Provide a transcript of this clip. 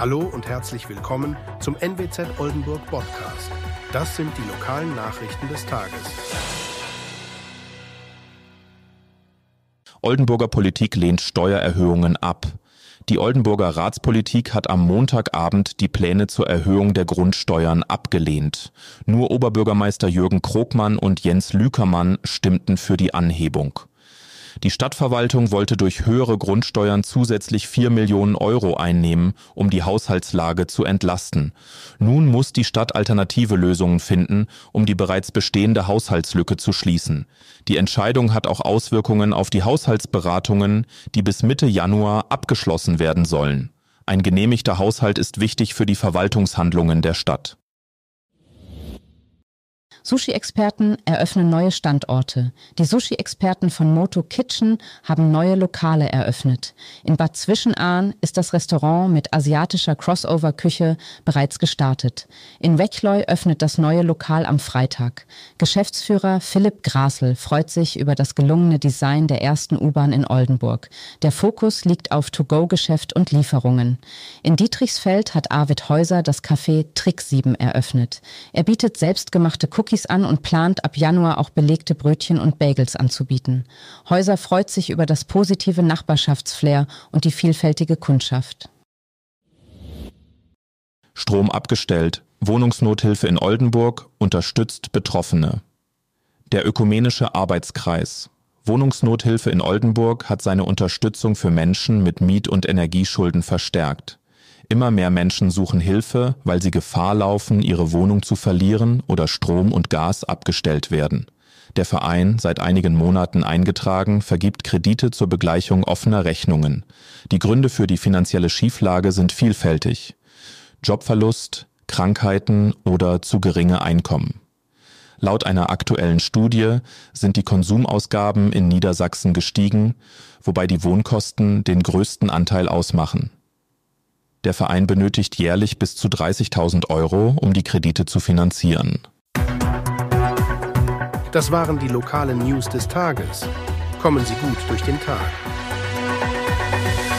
Hallo und herzlich willkommen zum NWZ Oldenburg Podcast. Das sind die lokalen Nachrichten des Tages. Oldenburger Politik lehnt Steuererhöhungen ab. Die Oldenburger Ratspolitik hat am Montagabend die Pläne zur Erhöhung der Grundsteuern abgelehnt. Nur Oberbürgermeister Jürgen Krogmann und Jens Lükermann stimmten für die Anhebung. Die Stadtverwaltung wollte durch höhere Grundsteuern zusätzlich 4 Millionen Euro einnehmen, um die Haushaltslage zu entlasten. Nun muss die Stadt alternative Lösungen finden, um die bereits bestehende Haushaltslücke zu schließen. Die Entscheidung hat auch Auswirkungen auf die Haushaltsberatungen, die bis Mitte Januar abgeschlossen werden sollen. Ein genehmigter Haushalt ist wichtig für die Verwaltungshandlungen der Stadt. Sushi-Experten eröffnen neue Standorte. Die Sushi-Experten von Moto Kitchen haben neue Lokale eröffnet. In Bad Zwischenahn ist das Restaurant mit asiatischer Crossover-Küche bereits gestartet. In Wechleu öffnet das neue Lokal am Freitag. Geschäftsführer Philipp Grasl freut sich über das gelungene Design der ersten U-Bahn in Oldenburg. Der Fokus liegt auf To-Go-Geschäft und Lieferungen. In Dietrichsfeld hat Arvid Häuser das Café Trick 7 eröffnet. Er bietet selbstgemachte Cookies an und plant ab Januar auch belegte Brötchen und Bagels anzubieten. Häuser freut sich über das positive Nachbarschaftsflair und die vielfältige Kundschaft. Strom abgestellt. Wohnungsnothilfe in Oldenburg unterstützt Betroffene. Der Ökumenische Arbeitskreis. Wohnungsnothilfe in Oldenburg hat seine Unterstützung für Menschen mit Miet- und Energieschulden verstärkt. Immer mehr Menschen suchen Hilfe, weil sie Gefahr laufen, ihre Wohnung zu verlieren oder Strom und Gas abgestellt werden. Der Verein, seit einigen Monaten eingetragen, vergibt Kredite zur Begleichung offener Rechnungen. Die Gründe für die finanzielle Schieflage sind vielfältig: Jobverlust, Krankheiten oder zu geringe Einkommen. Laut einer aktuellen Studie sind die Konsumausgaben in Niedersachsen gestiegen, wobei die Wohnkosten den größten Anteil ausmachen. Der Verein benötigt jährlich bis zu 30.000 Euro, um die Kredite zu finanzieren. Das waren die lokalen News des Tages. Kommen Sie gut durch den Tag.